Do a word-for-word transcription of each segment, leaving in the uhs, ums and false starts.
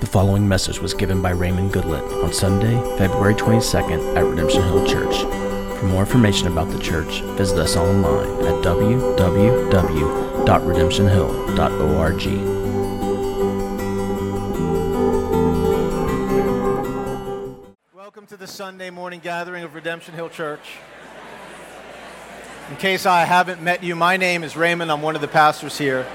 The following message was given by Raymond Goodlett on Sunday, February twenty-second at Redemption Hill Church. For more information about the church, visit us online at w w w dot redemption hill dot org. Welcome to the Sunday morning gathering of Redemption Hill Church. In case I haven't met you, my name is Raymond. I'm one of the pastors here.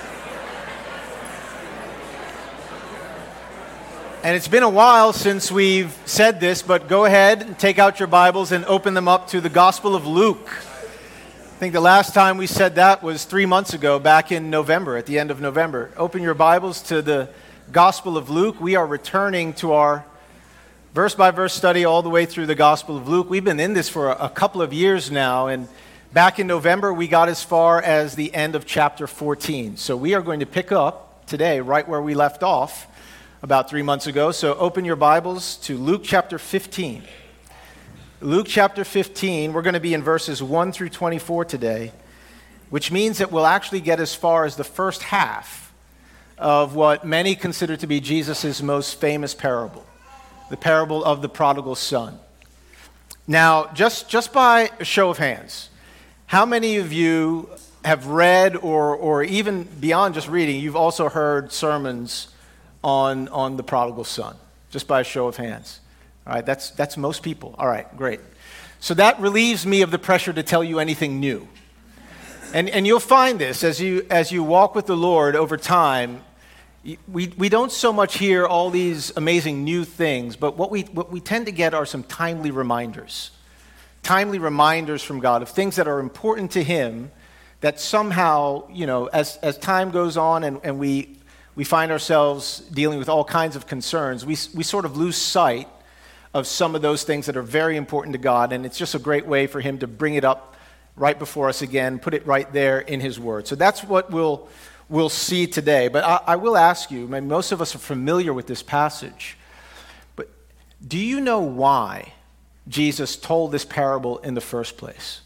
And it's been a while since we've said this, but go ahead and take out your Bibles and open them up to the Gospel of Luke. I think the last time we said that was three months ago, back in November, at the end of November. Open your Bibles to the Gospel of Luke. We are returning to our verse-by-verse study all the way through the Gospel of Luke. We've been in this for a, a couple of years now, and back in November, we got as far as the end of chapter fourteen. So we are going to pick up today right where we left off about three months ago. So open your Bibles to Luke chapter fifteen. Luke chapter fifteen, we're going to be in verses one through twenty-four today, which means that we'll actually get as far as the first half of what many consider to be Jesus' most famous parable, the parable of the prodigal son. Now, just, just by a show of hands, how many of you have read or, or even beyond just reading, you've also heard sermons on on the prodigal son, just by a show of hands? All right, that's that's most people. All right, great. So that relieves me of the pressure to tell you anything new. And and you'll find this as you as you walk with the Lord over time. We we don't so much hear all these amazing new things, but what we what we tend to get are some timely reminders. Timely reminders from God of things that are important to Him that somehow, you know, as as time goes on and, and we we find ourselves dealing with all kinds of concerns, we we sort of lose sight of some of those things that are very important to God, and it's just a great way for Him to bring it up right before us again, put it right there in His Word. So that's what we'll we'll see today. But I, I will ask you, I mean, most of us are familiar with this passage, but do you know why Jesus told this parable in the first place?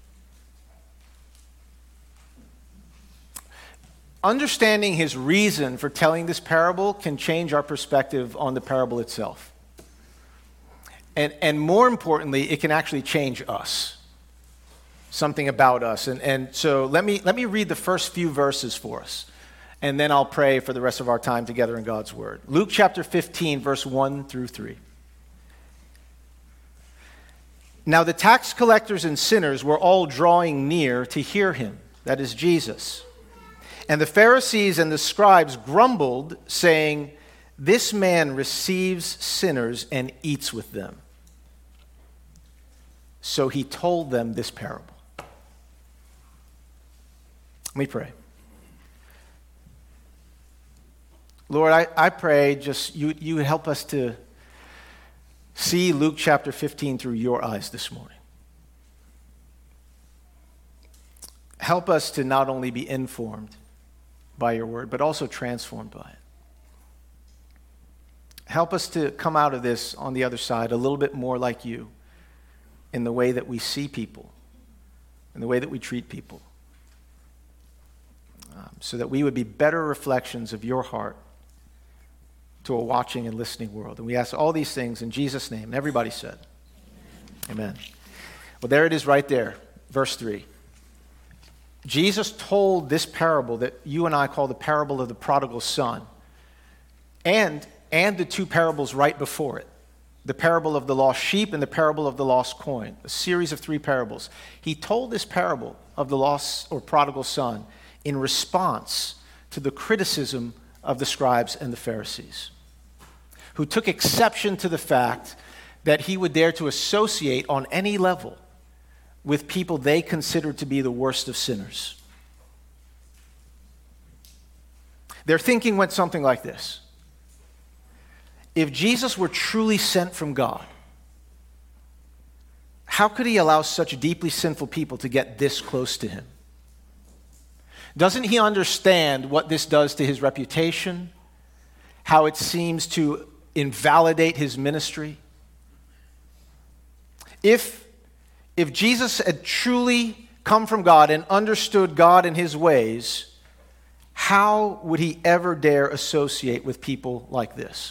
Understanding His reason for telling this parable can change our perspective on the parable itself. And, and more importantly, it can actually change us, something about us. And, and so let me, let me read the first few verses for us, and then I'll pray for the rest of our time together in God's Word. Luke chapter fifteen, verse one through three. Now the tax collectors and sinners were all drawing near to hear Him, that is Jesus. And the Pharisees and the scribes grumbled, saying, "This man receives sinners and eats with them." So He told them this parable. Let me pray. Lord, I, I pray just you, you help us to see Luke chapter fifteen through your eyes this morning. Help us to not only be informed by your word, but also transformed by it. Help us to come out of this on the other side a little bit more like you in the way that we see people, in the way that we treat people, um, so that we would be better reflections of your heart to a watching and listening world. And we ask all these things in Jesus' name. And everybody said, amen. Well, there it is right there, verse three. Jesus told this parable that you and I call the parable of the prodigal son, and, and the two parables right before it, the parable of the lost sheep and the parable of the lost coin, a series of three parables. He told this parable of the lost or prodigal son in response to the criticism of the scribes and the Pharisees, who took exception to the fact that he would dare to associate on any level with people they considered to be the worst of sinners. Their thinking went something like this: if Jesus were truly sent from God, how could He allow such deeply sinful people to get this close to Him? Doesn't He understand what this does to His reputation, how it seems to invalidate His ministry? If If Jesus had truly come from God and understood God and His ways, How would he ever dare associate with people like this?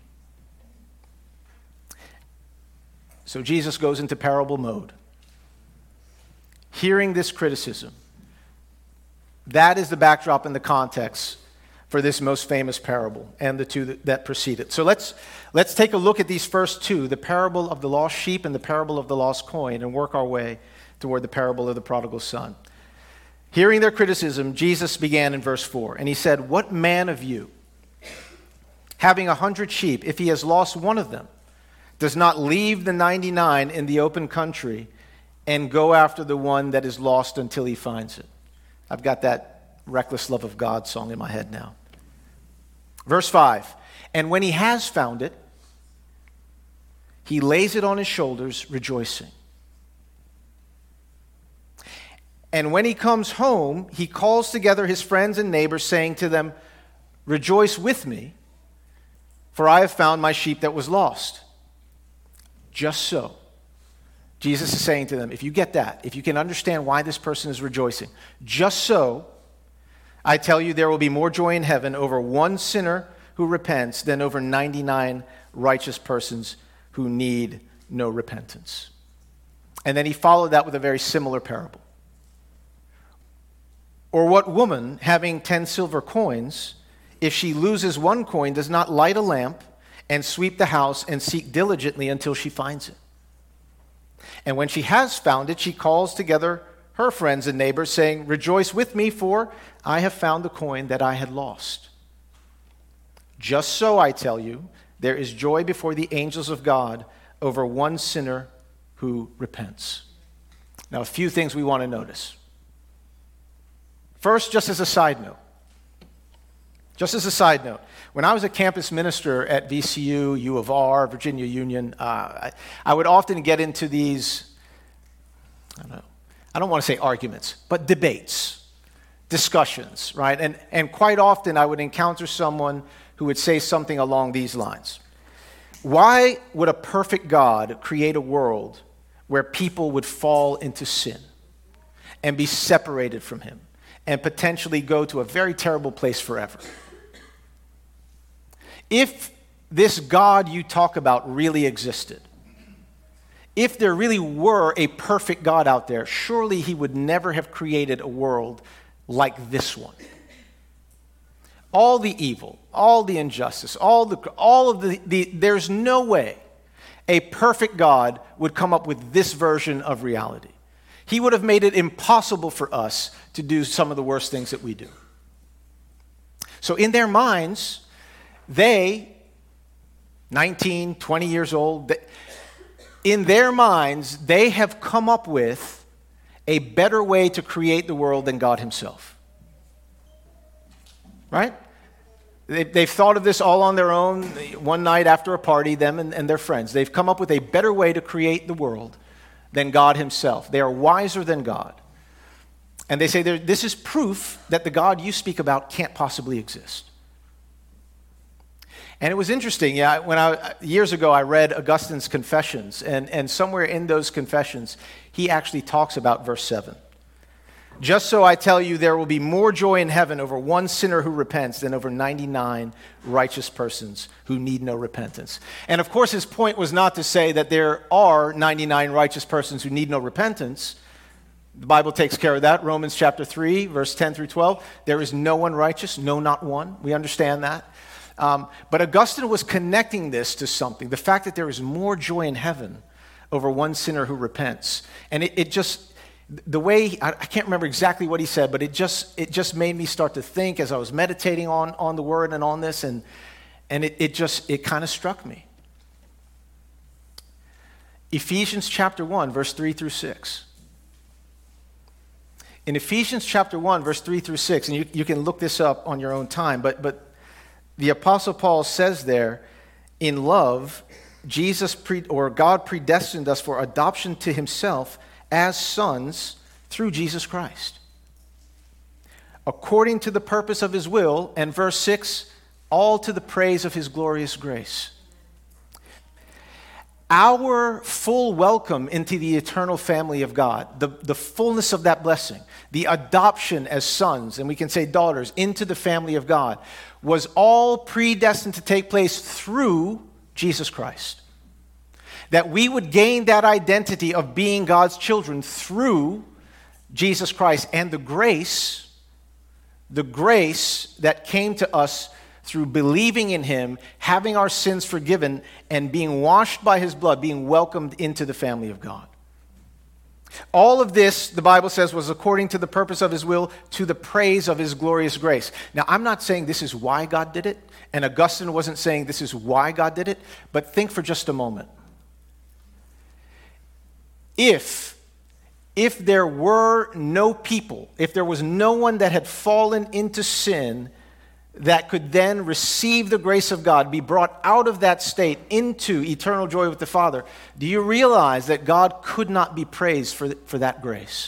So Jesus goes into parable mode. Hearing this criticism, that is the backdrop and the context for this most famous parable and the two that, that precede it. So let's, let's take a look at these first two, the parable of the lost sheep and the parable of the lost coin, and work our way toward the parable of the prodigal son. Hearing their criticism, Jesus began in verse four, and he said, "What man of you, having a hundred sheep, if he has lost one of them, does not leave the ninety-nine in the open country and go after the one that is lost until he finds it?" I've got that Reckless Love of God song in my head now. Verse five, "And when he has found it, he lays it on his shoulders, rejoicing. And when he comes home, he calls together his friends and neighbors, saying to them, 'Rejoice with me, for I have found my sheep that was lost.' Just so." Jesus is saying to them, if you get that, if you can understand why this person is rejoicing, just so, I tell you, there will be more joy in heaven over one sinner who repents than over ninety-nine righteous persons who need no repentance. And then he followed that with a very similar parable. "Or what woman, having ten silver coins, if she loses one coin, does not light a lamp and sweep the house and seek diligently until she finds it? And when she has found it, she calls together her friends and neighbors, saying, 'Rejoice with me, for I have found the coin that I had lost.' Just so, I tell you, there is joy before the angels of God over one sinner who repents." Now, a few things we want to notice. First, just as a side note, just as a side note, when I was a campus minister at V C U, U of R, Virginia Union, uh, I, I would often get into these, I don't know, I don't want to say arguments, but debates, discussions, right? And, and quite often I would encounter someone who would say something along these lines. Why would a perfect God create a world where people would fall into sin and be separated from him and potentially go to a very terrible place forever? If this God you talk about really existed, if there really were a perfect God out there, surely he would never have created a world like this one. All the evil, all the injustice, all the all of the, the there's no way a perfect God would come up with this version of reality. He would have made it impossible for us to do some of the worst things that we do. So in their minds, they, nineteen, twenty years old, in their minds, they have come up with a better way to create the world than God himself. Right? They, they've thought of this all on their own one night after a party, them and, and their friends. They've come up with a better way to create the world than God himself. They are wiser than God. And they say, this is proof that the God you speak about can't possibly exist. And it was interesting, yeah, when I, years ago I read Augustine's Confessions, and, and somewhere in those Confessions, he actually talks about verse seven. Just so I tell you, there will be more joy in heaven over one sinner who repents than over ninety-nine righteous persons who need no repentance. And of course, his point was not to say that there are ninety-nine righteous persons who need no repentance. The Bible takes care of that. Romans chapter three, verse ten through twelve. There is no one righteous, no, not one. We understand that. Um, but Augustine was connecting this to something, the fact that there is more joy in heaven over one sinner who repents. And it, it just, the way, I, I can't remember exactly what he said, but it just it just made me start to think as I was meditating on, on the word and on this, and, and it, it just, it kind of struck me. Ephesians chapter one, verse three through six. In Ephesians chapter one, verse three through six, and you, you can look this up on your own time, but but the Apostle Paul says there, in love, Jesus pre, or God predestined us for adoption to himself as sons through Jesus Christ, according to the purpose of his will, and verse six, all to the praise of his glorious grace. our full welcome into the eternal family of God, the, the fullness of that blessing, the adoption as sons, and we can say daughters, into the family of God, was all predestined to take place through Jesus Christ. That we would gain that identity of being God's children through Jesus Christ, and the grace, the grace that came to us through believing in him, having our sins forgiven, and being washed by his blood, being welcomed into the family of God. All of this, the Bible says, was according to the purpose of his will, to the praise of his glorious grace. Now, I'm not saying this is why God did it, and Augustine wasn't saying this is why God did it, but think for just a moment. If, if there were no people, if there was no one that had fallen into sin that could then receive the grace of God, be brought out of that state into eternal joy with the Father, do you realize that God could not be praised for, for that grace?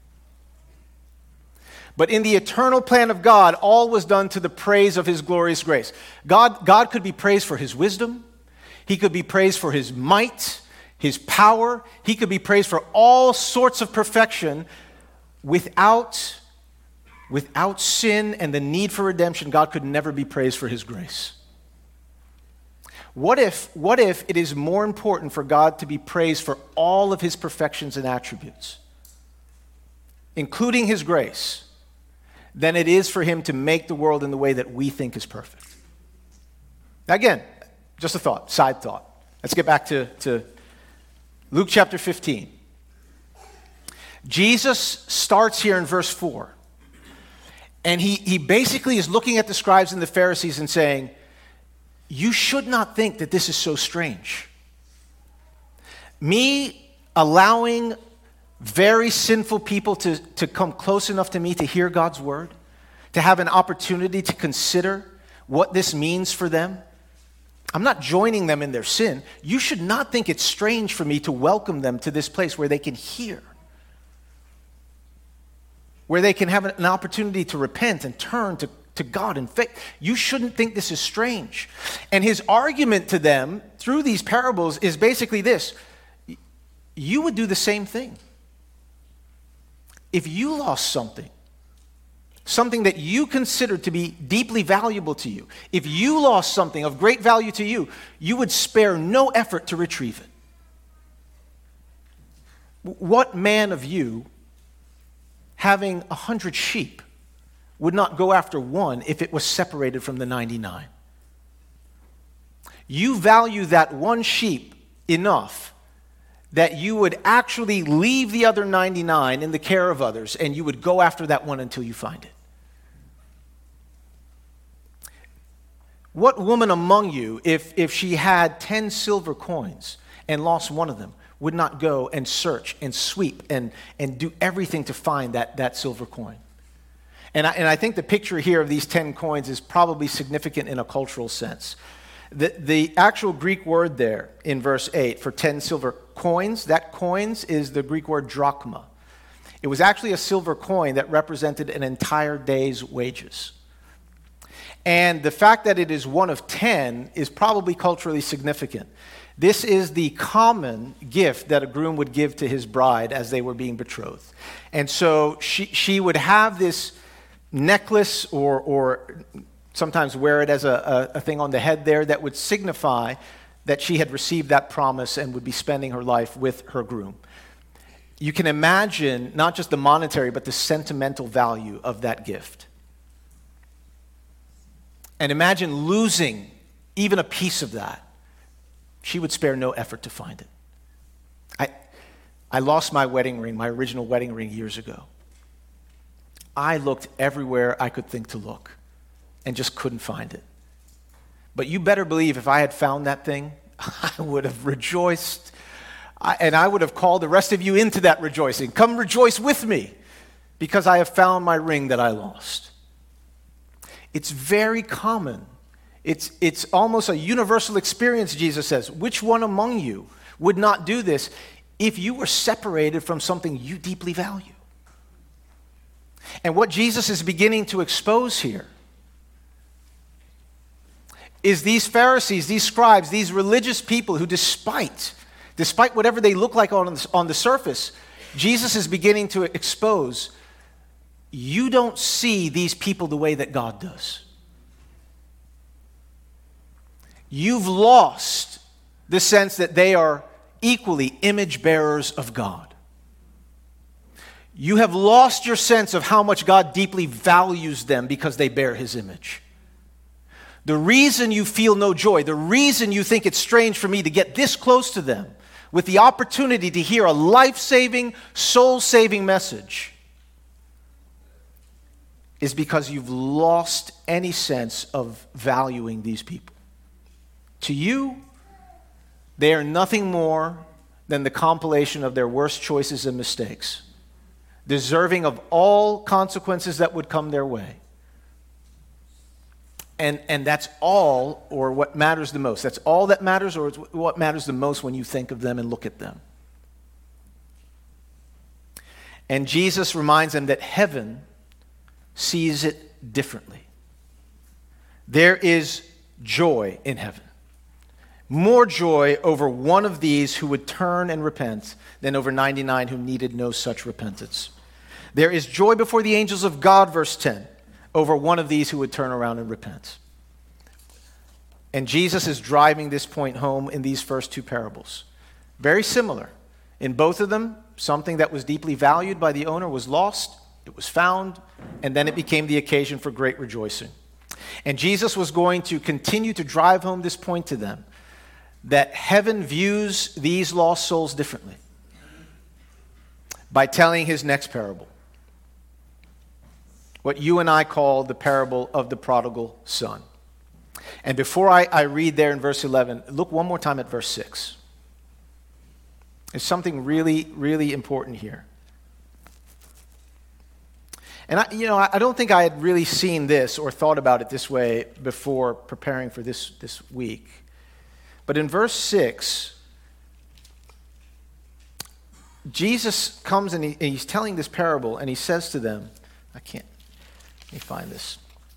But in the eternal plan of God, all was done to the praise of his glorious grace. God, God could be praised for his wisdom. He could be praised for his might, his power. He could be praised for all sorts of perfection. Without Without sin and the need for redemption, God could never be praised for his grace. What if, what if it is more important for God to be praised for all of his perfections and attributes, including his grace, than it is for him to make the world in the way that we think is perfect? Now again, just a thought, side thought. Let's get back to, to Luke chapter fifteen. Jesus starts here in verse four. And he, he basically is looking at the scribes and the Pharisees and saying, you should not think that this is so strange. Me allowing very sinful people to, to come close enough to me to hear God's word, to have an opportunity to consider what this means for them. I'm not joining them in their sin. You should not think it's strange for me to welcome them to this place where they can hear, where they can have an opportunity to repent and turn to, to God in faith. You shouldn't think this is strange. And his argument to them through these parables is basically this. You would do the same thing. If you lost something, something that you considered to be deeply valuable to you, if you lost something of great value to you, you would spare no effort to retrieve it. What man of you, having a hundred sheep, would not go after one if it was separated from the ninety-nine? You value that one sheep enough that you would actually leave the other ninety-nine in the care of others, and you would go after that one until you find it. What woman among you, if, if she had ten silver coins and lost one of them, would not go and search and sweep and, and do everything to find that, that silver coin? And I, and I think the picture here of these ten coins is probably significant in a cultural sense. The, the actual Greek word there in verse eight for ten silver coins, that coins is the Greek word drachma. It was actually a silver coin that represented an entire day's wages. And the fact that it is one of ten is probably culturally significant. This is the common gift that a groom would give to his bride as they were being betrothed. And so she, she would have this necklace, or, or sometimes wear it as a, a, a thing on the head there that would signify that she had received that promise and would be spending her life with her groom. You can imagine not just the monetary, but the sentimental value of that gift. And imagine losing even a piece of that. She would spare no effort to find it. I, I lost my wedding ring, my original wedding ring, years ago. I looked everywhere I could think to look and just couldn't find it. But you better believe if I had found that thing, I would have rejoiced. I, and I would have called the rest of you into that rejoicing. Come rejoice with me because I have found my ring that I lost. It's very common. It's, it's almost a universal experience, Jesus says. Which one among you would not do this if you were separated from something you deeply value? And what Jesus is beginning to expose here is these Pharisees, these scribes, these religious people who, despite Despite whatever they look like on the, on the surface, Jesus is beginning to expose, you don't see these people the way that God does. You've lost the sense that they are equally image bearers of God. You have lost your sense of how much God deeply values them because they bear his image. The reason you feel no joy, the reason you think it's strange for me to get this close to them with the opportunity to hear a life-saving, soul-saving message is because you've lost any sense of valuing these people. To you, they are nothing more than the compilation of their worst choices and mistakes, deserving of all consequences that would come their way. And, and that's all, or what matters the most. That's all that matters, or it's what matters the most when you think of them and look at them. And Jesus reminds them that heaven sees it differently. There is joy in heaven. More joy over one of these who would turn and repent than over ninety-nine who needed no such repentance. There is joy before the angels of God, verse ten, over one of these who would turn around and repent. And Jesus is driving this point home in these first two parables. Very similar. In both of them, something that was deeply valued by the owner was lost, it was found, and then it became the occasion for great rejoicing. And Jesus was going to continue to drive home this point to them, that heaven views these lost souls differently by telling his next parable. What you and I call the parable of the prodigal son. And before I, I read there in verse eleven, look one more time at verse six. There's something really, really important here. And I, you know, I don't think I had really seen this or thought about it this way before preparing for this, this week. But in verse six, Jesus comes and he, he's telling this parable, and he says to them, I can't, let me find this.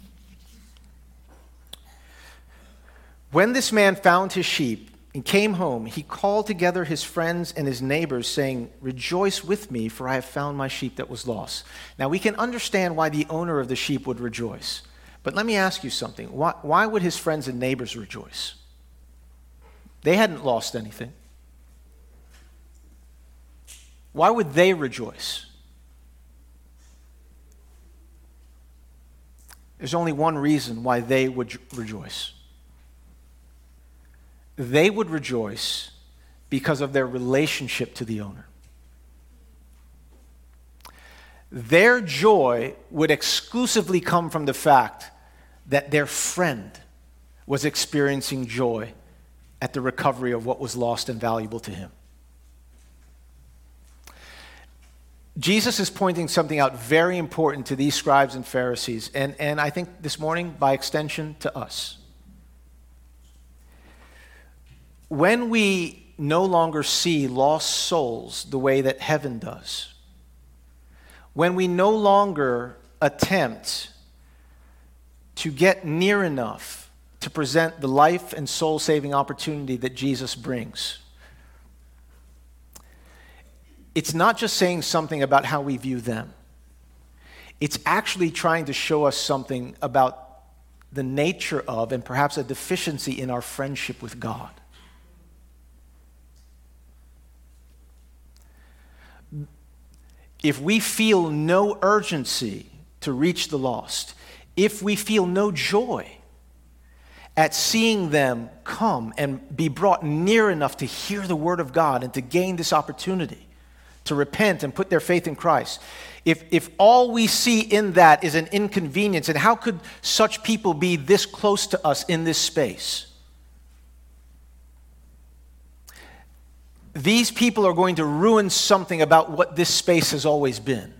When this man found his sheep and came home, he called together his friends and his neighbors, saying, "Rejoice with me, for I have found my sheep that was lost." Now, we can understand why the owner of the sheep would rejoice. But let me ask you something. Why, why would his friends and neighbors rejoice? They hadn't lost anything. Why would they rejoice? There's only one reason why they would rejoice. They would rejoice because of their relationship to the owner. Their joy would exclusively come from the fact that their friend was experiencing joy at the recovery of what was lost and valuable to him. Jesus is pointing something out very important to these scribes and Pharisees, and, and I think this morning, by extension, to us. When we no longer see lost souls the way that heaven does, when we no longer attempt to get near enough to present the life and soul-saving opportunity that Jesus brings, it's not just saying something about how we view them. It's actually trying to show us something about the nature of, and perhaps a deficiency in, our friendship with God. If we feel no urgency to reach the lost, if we feel no joy at seeing them come and be brought near enough to hear the word of God and to gain this opportunity to repent and put their faith in Christ, if, if all we see in that is an inconvenience, and how could such people be this close to us in this space? These people are going to ruin something about what this space has always been.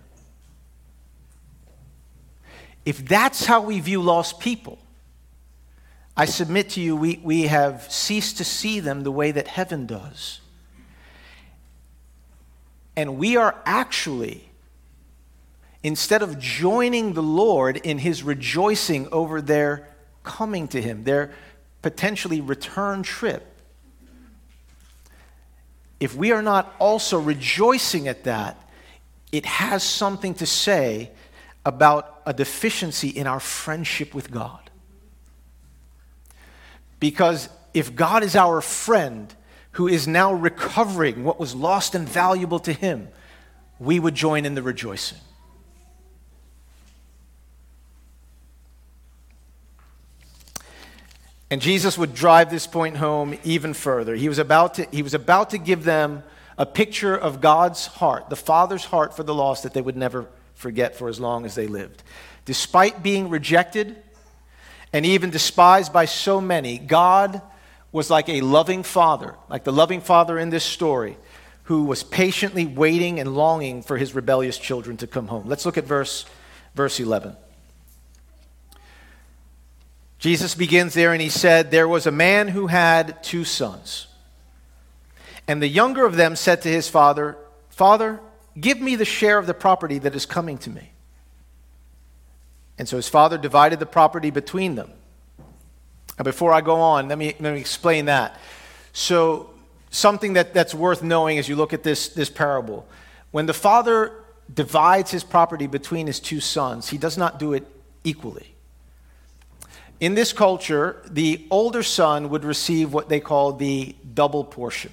If that's how we view lost people, I submit to you, we, we have ceased to see them the way that heaven does. And we are actually, instead of joining the Lord in his rejoicing over their coming to him, their potentially return trip, if we are not also rejoicing at that, it has something to say about a deficiency in our friendship with God. Because if God is our friend who is now recovering what was lost and valuable to him, we would join in the rejoicing. And Jesus would drive this point home even further. He was about to, he was about to give them a picture of God's heart, the Father's heart for the lost that they would never forget for as long as they lived. Despite being rejected and even despised by so many, God was like a loving father, like the loving father in this story, who was patiently waiting and longing for his rebellious children to come home. Let's look at verse, verse eleven. Jesus begins there and he said, "There was a man who had two sons. And the younger of them said to his father, 'Father, give me the share of the property that is coming to me.' And so his father divided the property between them." Now before I go on, let me, let me explain that. So something that, that's worth knowing as you look at this, this parable. When the father divides his property between his two sons, he does not do it equally. In this culture, the older son would receive what they call the double portion.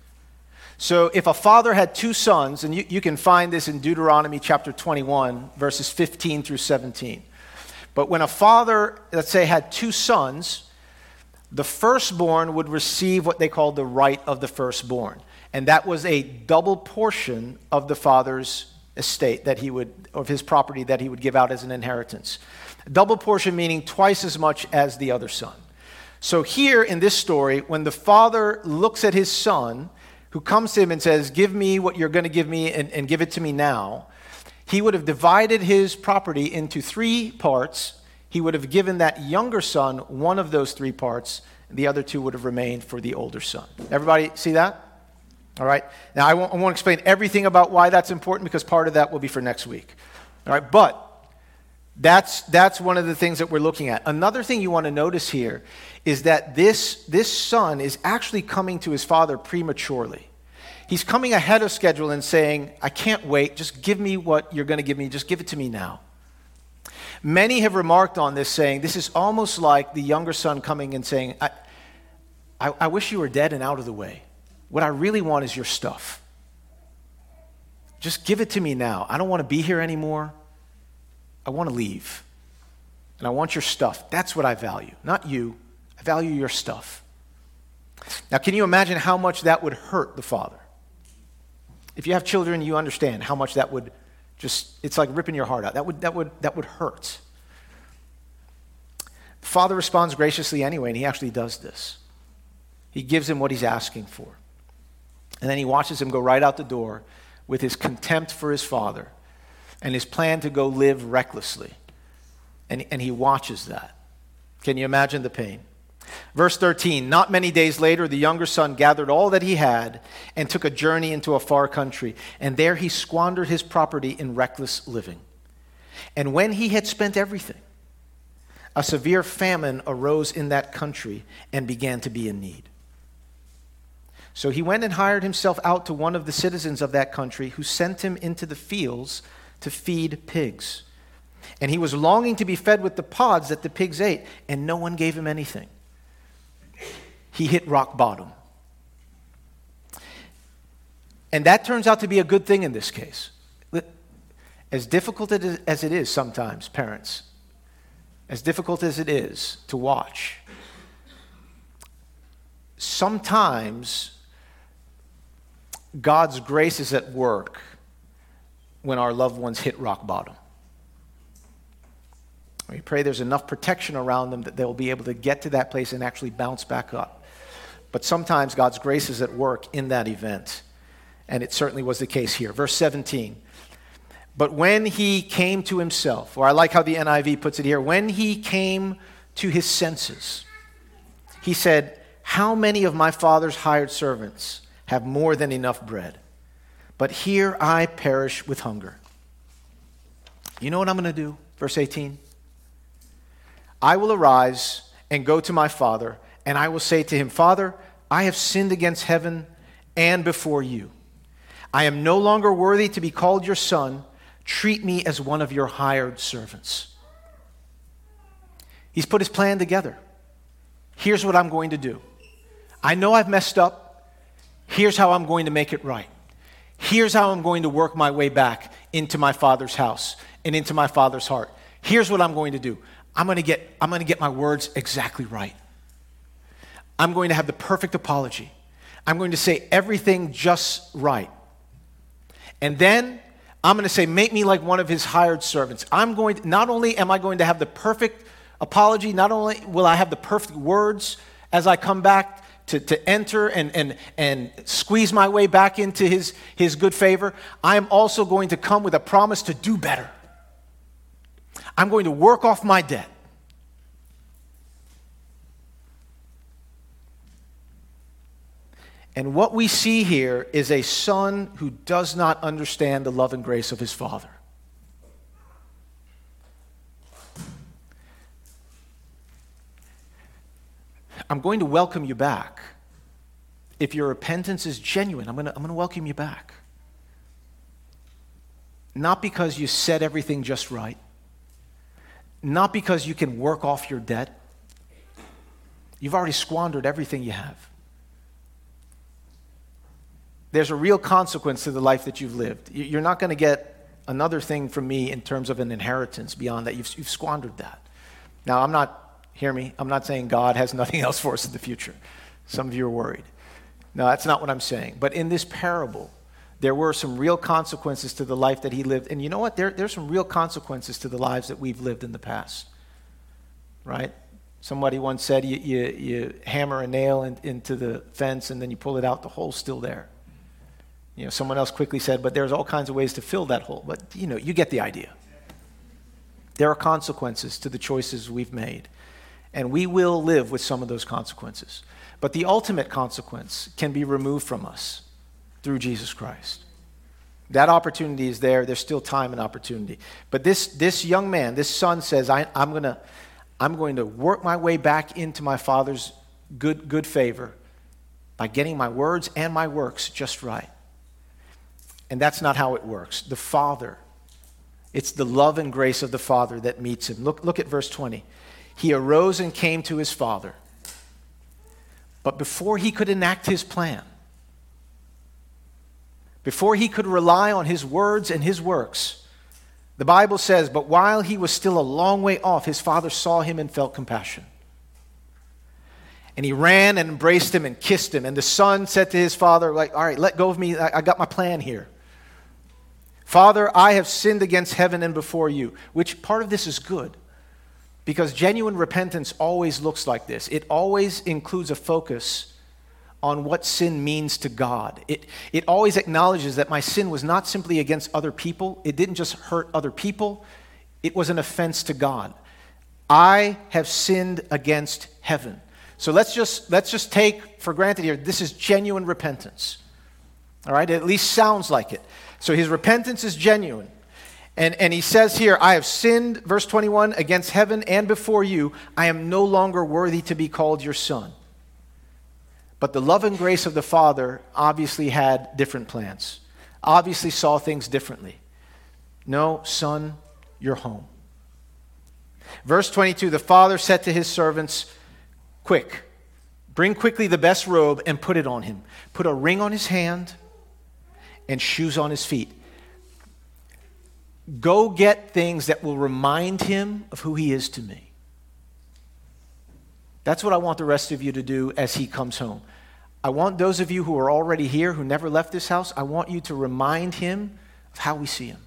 So if a father had two sons, and you, you can find this in Deuteronomy chapter twenty-one, verses fifteen through seventeen. But when a father, let's say, had two sons, the firstborn would receive what they called the right of the firstborn. And that was a double portion of the father's estate that he would, of his property that he would give out as an inheritance. Double portion meaning twice as much as the other son. So here in this story, when the father looks at his son, who comes to him and says, "Give me what you're going to give me and, and give it to me now," he would have divided his property into three parts. He would have given that younger son one of those three parts. The other two would have remained for the older son. Everybody see that? All right. Now, I won't, I won't explain everything about why that's important because part of that will be for next week. All right. But That's, that's one of the things that we're looking at. Another thing you want to notice here is that this, this son is actually coming to his father prematurely. He's coming ahead of schedule and saying, "I can't wait. Just give me what you're going to give me. Just give it to me now." Many have remarked on this, saying this is almost like the younger son coming and saying, I, I, I wish you were dead and out of the way. What I really want is your stuff. Just give it to me now. I don't want to be here anymore. I want to leave, and I want your stuff. That's what I value, not you. I value your stuff. Now, can you imagine how much that would hurt the father? If you have children, you understand how much that would just, it's like ripping your heart out. That would, that would, that would hurt. The father responds graciously anyway, and he actually does this. He gives him what he's asking for. And then he watches him go right out the door with his contempt for his father and his plan to go live recklessly. And, and he watches that. Can you imagine the pain? Verse thirteen, "Not many days later, the younger son gathered all that he had and took a journey into a far country. And there he squandered his property in reckless living. And when he had spent everything, a severe famine arose in that country and began to be in need. So he went and hired himself out to one of the citizens of that country, who sent him into the fields to feed pigs. And he was longing to be fed with the pods that the pigs ate, and no one gave him anything. He hit rock bottom." And that turns out to be a good thing in this case. As difficult as it is sometimes, parents, as difficult as it is to watch, sometimes God's grace is at work when our loved ones hit rock bottom. We pray there's enough protection around them that they'll be able to get to that place and actually bounce back up. But sometimes God's grace is at work in that event, and it certainly was the case here. Verse seventeen, "But when he came to himself," or I like how the N I V puts it here, "when he came to his senses, he said, 'How many of my father's hired servants have more than enough bread? But here I perish with hunger.' You know what I'm going to do?" Verse eighteen. "I will arise and go to my father, and I will say to him, 'Father, I have sinned against heaven and before you. I am no longer worthy to be called your son. Treat me as one of your hired servants. He's put his plan together. Here's what I'm going to do. I know I've messed up. Here's how I'm going to make it right. Here's how I'm going to work my way back into my Father's house and into my Father's heart. Here's what I'm going to do. I'm going to get, I'm going to get my words exactly right. I'm going to have the perfect apology. I'm going to say everything just right. And then I'm going to say, make me like one of his hired servants. I'm going to, not only am I going to have the perfect apology, not only will I have the perfect words as I come back to, to enter and, and, and squeeze my way back into his, his good favor, I am also going to come with a promise to do better. I'm going to work off my debt. And what we see here is a son who does not understand the love and grace of his father. I'm going to welcome you back. If your repentance is genuine, I'm going to, I'm going to welcome you back. Not because you said everything just right. Not because you can work off your debt. You've already squandered everything you have. There's a real consequence to the life that you've lived. You're not going to get another thing from me in terms of an inheritance beyond that. You've, you've squandered that. Now, I'm not, hear me, I'm not saying God has nothing else for us in the future. Some of you are worried. No, that's not what I'm saying. But in this parable, there were some real consequences to the life that he lived. And you know what? There, there's some real consequences to the lives that we've lived in the past. Right? Somebody once said you, you, you hammer a nail in, into the fence and then you pull it out, the hole's still there. You know, someone else quickly said, but there's all kinds of ways to fill that hole. But, you know, you get the idea. There are consequences to the choices we've made. And we will live with some of those consequences. But the ultimate consequence can be removed from us through Jesus Christ. That opportunity is there. There's still time and opportunity. But this, this young man, this son says, I, I'm going to I'm going to work my way back into my Father's good, good favor by getting my words and my works just right. And that's not how it works. The Father, it's the love and grace of the Father that meets him. Look, look at verse twenty. He arose and came to his father. But before he could enact his plan, before he could rely on his words and his works, the Bible says, but while he was still a long way off, his father saw him and felt compassion. And he ran and embraced him and kissed him. And the son said to his father, like, all right, let go of me. I, I got my plan here. Father, I have sinned against heaven and before you. Which part of this is good? Because genuine repentance always looks like this. It always includes a focus on what sin means to God. It, it always acknowledges that my sin was not simply against other people. It didn't just hurt other people. It was an offense to God. I have sinned against heaven. So let's just, let's just take for granted here, this is genuine repentance. All right? It at least sounds like it. So his repentance is genuine. And, and he says here, I have sinned, verse twenty-one, against heaven and before you. I am no longer worthy to be called your son. But the love and grace of the Father obviously had different plans. Obviously saw things differently. No, son, you're home. Verse twenty-two, the Father said to his servants, quick, bring quickly the best robe and put it on him. Put a ring on his hand and shoes on his feet. Go get things that will remind him of who he is to me. That's what I want the rest of you to do as he comes home. I want those of you who are already here, who never left this house, I want you to remind him of how we see him.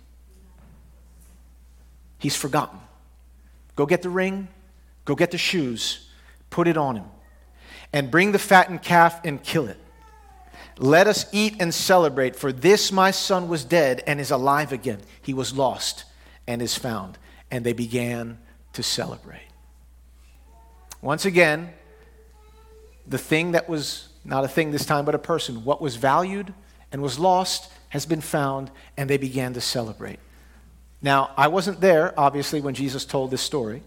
He's forgotten. Go get the ring, go get the shoes, put it on him, and bring the fattened calf and kill it. Let us eat and celebrate, for this my son was dead and is alive again. He was lost and is found. And they began to celebrate. Once again, the thing that was, not a thing this time, but a person, what was valued and was lost has been found, and they began to celebrate. Now, I wasn't there, obviously, when Jesus told this story,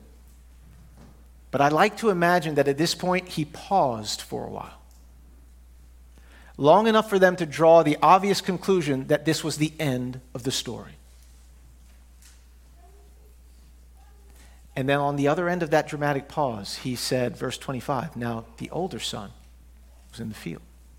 but I like to imagine that at this point, he paused for a while. long enough for them to draw the obvious conclusion that this was the end of the story. And then on the other end of that dramatic pause, he said, verse twenty-five, now the older son was in the field.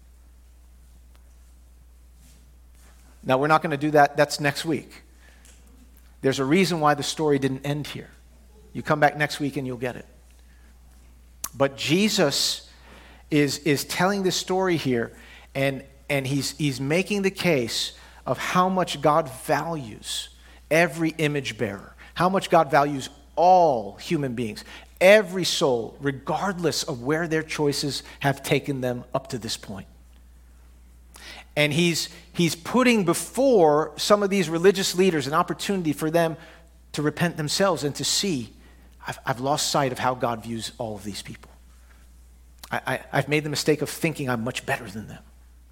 Now, we're not going to do that. That's next week. There's a reason why the story didn't end here. You come back next week and you'll get it. But Jesus is, is telling this story here, and, and he's, he's making the case of how much God values every image bearer, how much God values all human beings, every soul, regardless of where their choices have taken them up to this point. And he's, he's putting before some of these religious leaders an opportunity for them to repent themselves and to see, I've, I've lost sight of how God views all of these people. I, I, I've made the mistake of thinking I'm much better than them.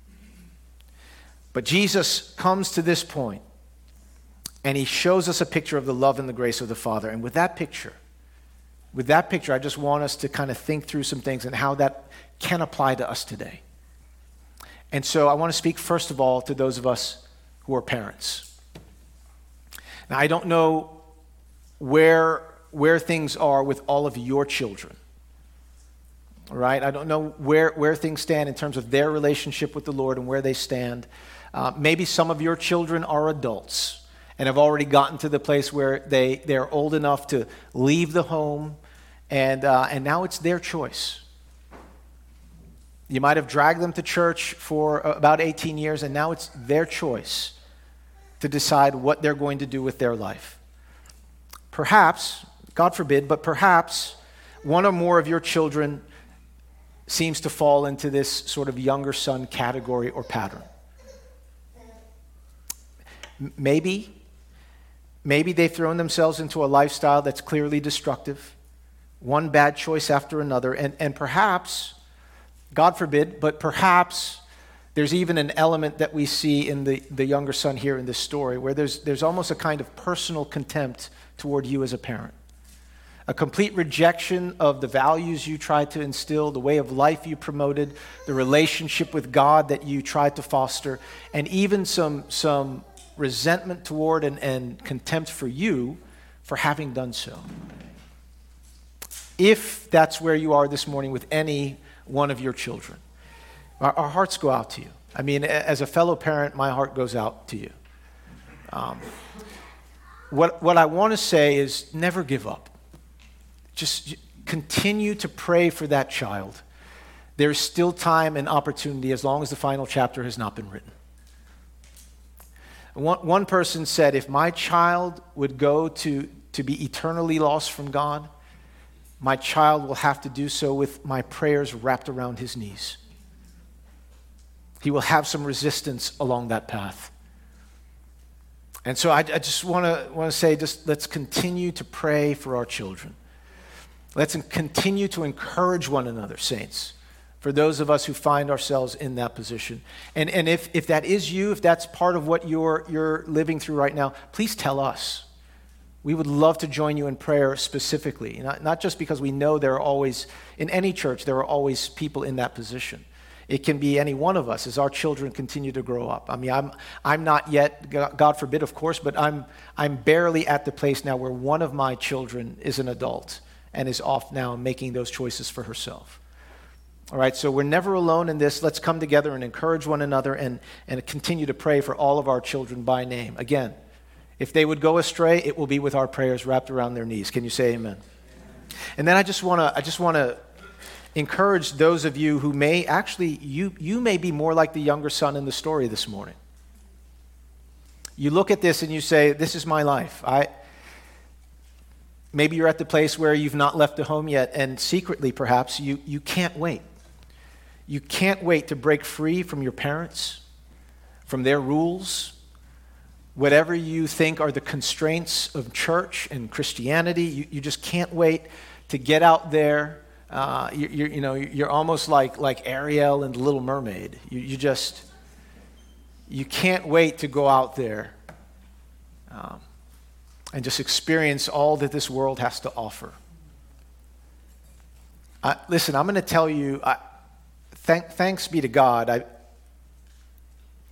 But Jesus comes to this point, and he shows us a picture of the love and the grace of the Father. And with that picture, with that picture, I just want us to kind of think through some things and how that can apply to us today. And so I want to speak first of all to those of us who are parents. Now, I don't know where, where things are with all of your children. All right? I don't know where, where things stand in terms of their relationship with the Lord and where they stand. Uh, maybe some of your children are adults and have already gotten to the place where they, they're old enough to leave the home, and, uh, and now it's their choice. You might have dragged them to church for about eighteen years, and now it's their choice to decide what they're going to do with their life. Perhaps, God forbid, but perhaps one or more of your children seems to fall into this sort of younger son category or pattern. Maybe, maybe they've thrown themselves into a lifestyle that's clearly destructive, one bad choice after another, and, and perhaps, God forbid, but perhaps there's even an element that we see in the, the younger son here in this story where there's, there's almost a kind of personal contempt toward you as a parent. A complete rejection of the values you tried to instill, the way of life you promoted, the relationship with God that you tried to foster, and even some, some resentment toward and, and contempt for you for having done so. If that's where you are this morning with any one of your children, our, our hearts go out to you. I mean, as a fellow parent, my heart goes out to you. Um, what, what I want to say is never give up. Just continue to pray for that child. There's still time and opportunity as long as the final chapter has not been written. One, one person said, if my child would go to, to be eternally lost from God, my child will have to do so with my prayers wrapped around his knees. He will have some resistance along that path. And so I, I just want to want to say, just let's continue to pray for our children. Let's continue to encourage one another, saints, for those of us who find ourselves in that position. And, and if, if that is you, if that's part of what you're, you're living through right now, please tell us. We would love to join you in prayer specifically, not, not just because we know there are always, in any church, there are always people in that position. It can be any one of us as our children continue to grow up. I mean, I'm, I'm not yet, God forbid, of course, but I'm, I'm barely at the place now where one of my children is an adult and is off now making those choices for herself. All right, so we're never alone in this. Let's come together and encourage one another and, and continue to pray for all of our children by name. Again, if they would go astray, it will be with our prayers wrapped around their knees. Can you say amen? And then I just want to I just want to encourage those of you who may actually, you, you may be more like the younger son in the story this morning. You look at this and you say, this is my life. I Maybe you're at the place where you've not left the home yet, and secretly perhaps you, you can't wait. You can't wait to break free from your parents, from their rules, whatever you think are the constraints of church and Christianity. You, you just can't wait to get out there. Uh, you, you're, you know, you're almost like, like Ariel and the Little Mermaid. You, you just, you can't wait to go out there um, and just experience all that this world has to offer. Uh, listen, I'm going to tell you, I, thank, thanks be to God, I,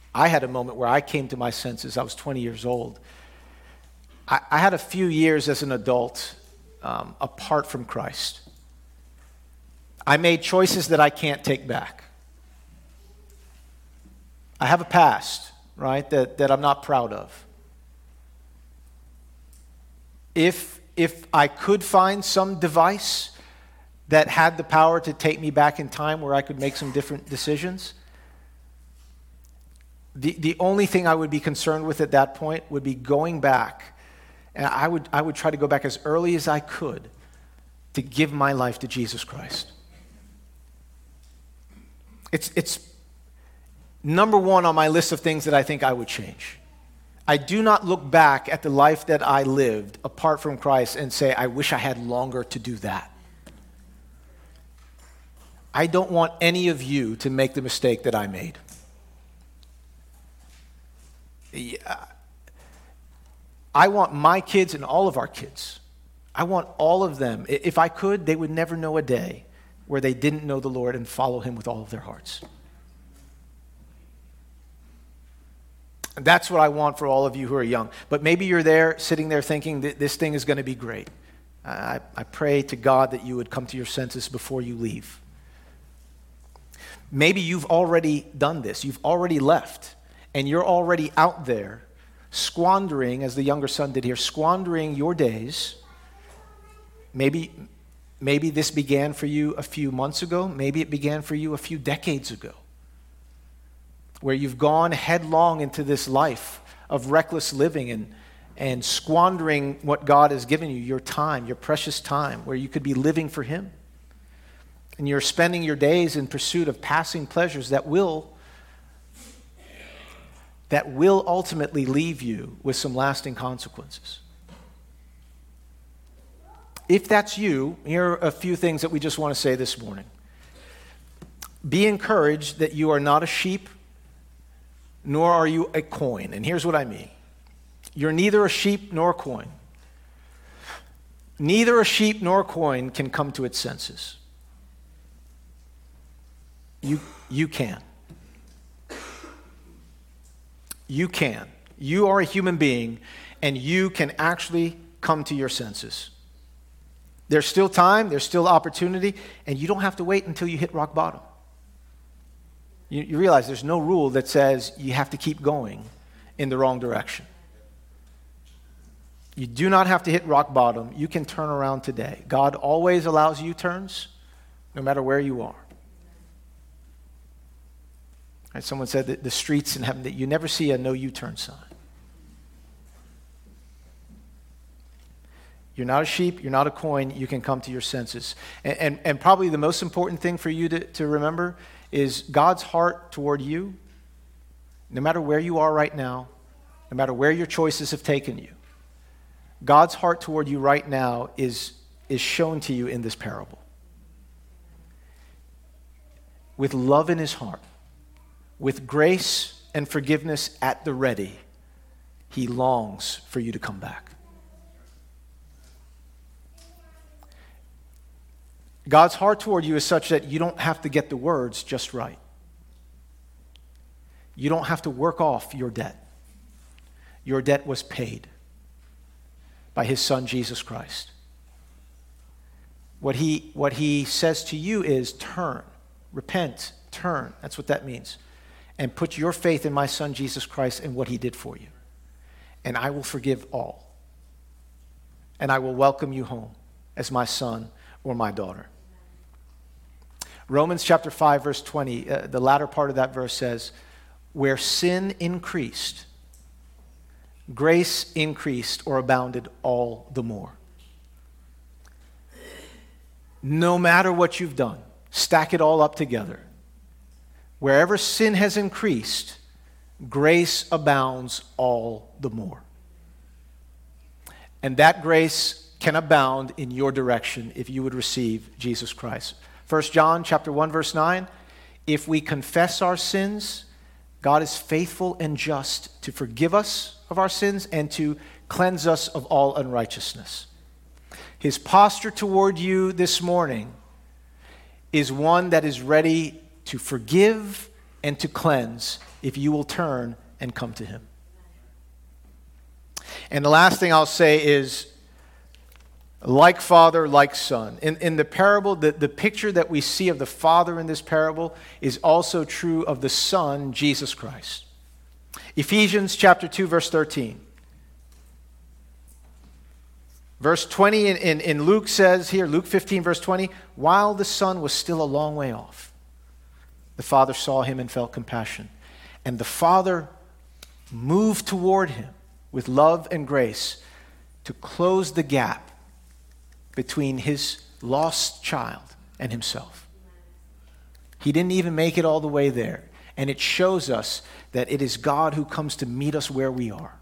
I had a moment where I came to my senses. I was twenty years old. I, I had a few years as an adult um, apart from Christ. I made choices that I can't take back. I have a past, right, that, that I'm not proud of. If, if I could find some device that had the power to take me back in time where I could make some different decisions, the, the only thing I would be concerned with at that point would be going back, and I would, I would try to go back as early as I could to give my life to Jesus Christ. It's, it's number one on my list of things that I think I would change. I do not look back at the life that I lived apart from Christ and say, I wish I had longer to do that. I don't want any of you to make the mistake that I made. Yeah. I want my kids and all of our kids, I want all of them, if I could, they would never know a day where they didn't know the Lord and follow him with all of their hearts. And that's what I want for all of you who are young. But maybe you're there, sitting there thinking that this thing is going to be great. I, I pray to God that you would come to your senses before you leave. Maybe you've already done this. You've already left. And you're already out there squandering, as the younger son did here, squandering your days. Maybe, maybe this began for you a few months ago. Maybe it began for you a few decades ago, where you've gone headlong into this life of reckless living and, and squandering what God has given you, your time, your precious time, where you could be living for him. And you're spending your days in pursuit of passing pleasures that will, that will ultimately leave you with some lasting consequences. If that's you, here are a few things that we just want to say this morning. Be encouraged that you are not a sheep, nor are you a coin. And here's what I mean. You're neither a sheep nor a coin. Neither a sheep nor a coin can come to its senses. You, you can. You can. You are a human being, and you can actually come to your senses. There's still time, there's still opportunity, and you don't have to wait until you hit rock bottom. You, you realize there's no rule that says you have to keep going in the wrong direction. You do not have to hit rock bottom. You can turn around today. God always allows U-turns, no matter where you are. Right, someone said that the streets in heaven, that you never see a no U-turn sign. You're not a sheep, you're not a coin, you can come to your senses. And, and, and probably the most important thing for you to, to remember is God's heart toward you, no matter where you are right now, no matter where your choices have taken you. God's heart toward you right now is, is shown to you in this parable. With love in his heart, with grace and forgiveness at the ready, he longs for you to come back. God's heart toward you is such that you don't have to get the words just right. You don't have to work off your debt. Your debt was paid by his son, Jesus Christ. What he, what he says to you is turn, repent, turn. That's what that means. And put your faith in my son, Jesus Christ, and what he did for you. And I will forgive all. And I will welcome you home as my son or my daughter. Romans chapter five, verse twenty, uh, the latter part of that verse says, where sin increased, grace increased or abounded all the more. No matter what you've done, stack it all up together. Wherever sin has increased, grace abounds all the more. And that grace can abound in your direction if you would receive Jesus Christ. First John chapter one, verse nine, if we confess our sins, God is faithful and just to forgive us of our sins and to cleanse us of all unrighteousness. His posture toward you this morning is one that is ready to forgive and to cleanse if you will turn and come to him. And the last thing I'll say is, like father, like son. In, in the parable, the, the picture that we see of the Father in this parable is also true of the Son, Jesus Christ. Ephesians chapter two, verse thirteen. Verse twenty in, in, in Luke says here, Luke fifteen, verse twenty, while the Son was still a long way off, the Father saw him and felt compassion. And the Father moved toward him with love and grace to close the gap between his lost child and himself. He didn't even make it all the way there. And it shows us that it is God who comes to meet us where we are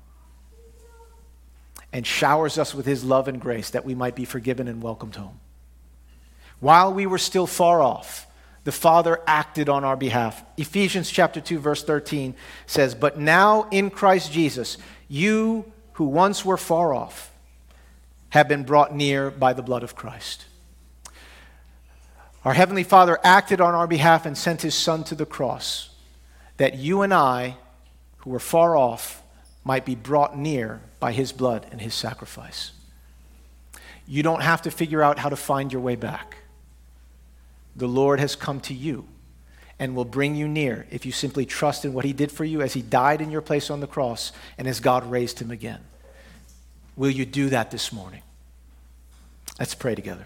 and showers us with his love and grace that we might be forgiven and welcomed home. While we were still far off, the Father acted on our behalf. Ephesians chapter two, verse thirteen says, but now in Christ Jesus, you who once were far off have been brought near by the blood of Christ. Our Heavenly Father acted on our behalf and sent his Son to the cross, that you and I, who were far off, might be brought near by his blood and his sacrifice. You don't have to figure out how to find your way back. The Lord has come to you and will bring you near if you simply trust in what he did for you as he died in your place on the cross and as God raised him again. Will you do that this morning? Let's pray together.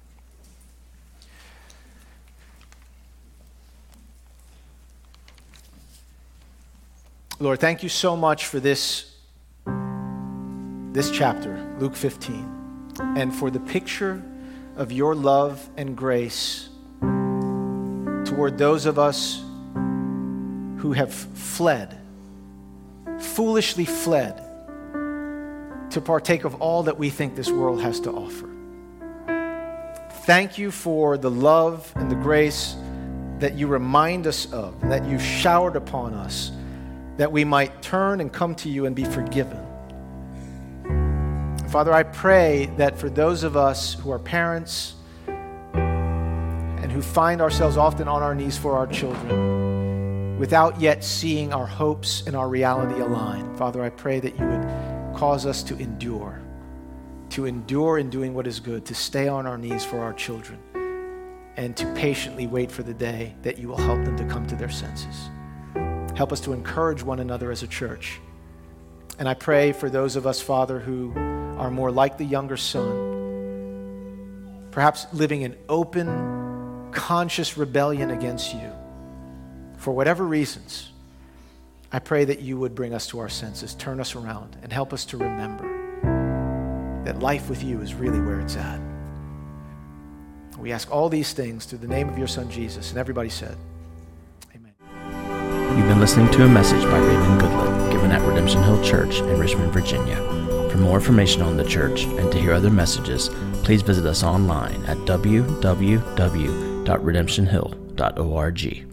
Lord, thank you so much for this, this chapter, Luke fifteen, and for the picture of your love and grace toward those of us who have fled, foolishly fled, to partake of all that we think this world has to offer. Thank you for the love and the grace that you remind us of, that you showered upon us, that we might turn and come to you and be forgiven. Father, I pray that for those of us who are parents and who find ourselves often on our knees for our children, without yet seeing our hopes and our reality align, Father, I pray that you would cause us to endure, to endure in doing what is good, to stay on our knees for our children, and to patiently wait for the day that you will help them to come to their senses. Help us to encourage one another as a church. And I pray for those of us, Father, who are more like the younger son, perhaps living in open, conscious rebellion against you, for whatever reasons, I pray that you would bring us to our senses, turn us around, and help us to remember that life with you is really where it's at. We ask all these things through the name of your Son, Jesus. And everybody said, amen. You've been listening to a message by Raymond Goodlet, given at Redemption Hill Church in Richmond, Virginia. For more information on the church and to hear other messages, please visit us online at w w w dot redemption hill dot org.